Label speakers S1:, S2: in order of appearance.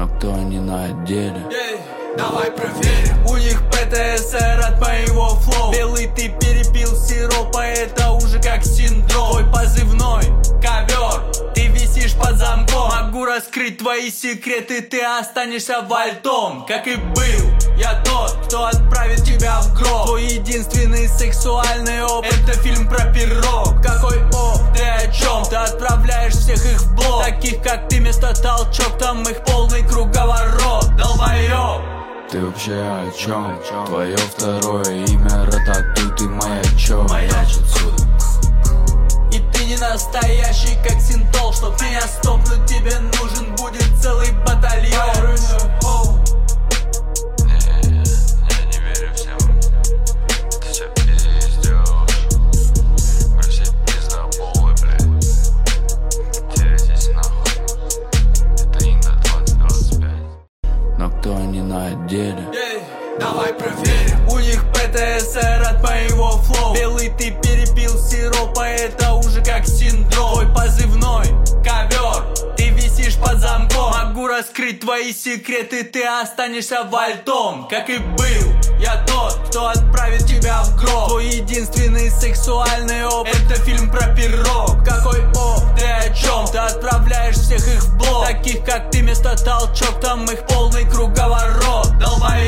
S1: но кто они на деле?
S2: Давай проверим. У них ПТСР от моего флоу. Белый ты перепил сиропа, это уже как синдром. Твой позывной ковер, ты висишь под замком. Могу раскрыть твои секреты, ты останешься вальтом. Как и был, я тот, кто отправит тебя в гроб. Твой единственный сексуальный опыт — это фильм про пирог. Какой ты о чем? Ты отправляешь всех их в блок. Таких как ты вместо толчок, там их полный круговорот. Долбоёб.
S1: Ты вообще о чем? Твое второе имя Рататуй, ты маячок.
S2: Маячь отсюда. И ты не настоящий, как синтол. Чтоб меня стопнуть, тебе нужен будет целый батальон.
S1: Я не верю всем. Ты все пиздёшь. Вы все пиздоболы, блядь. Теряйтесь нахуй. Это Инда 2025. Но кто они на деле?
S2: Давай проверим. У них ПТСР от моего флоу. Белый ты перепил сиропа, это уже как синдром. Твой позывной ковер, ты висишь под замком. Могу раскрыть твои секреты, ты останешься вальтом. Как и был, я тот, кто отправит тебя в гроб. Твой единственный сексуальный опыт — это фильм про пирог. Какой ты о чем? Ты отправляешь всех их в блок. Таких как ты вместо толчок, там их полный круговорот.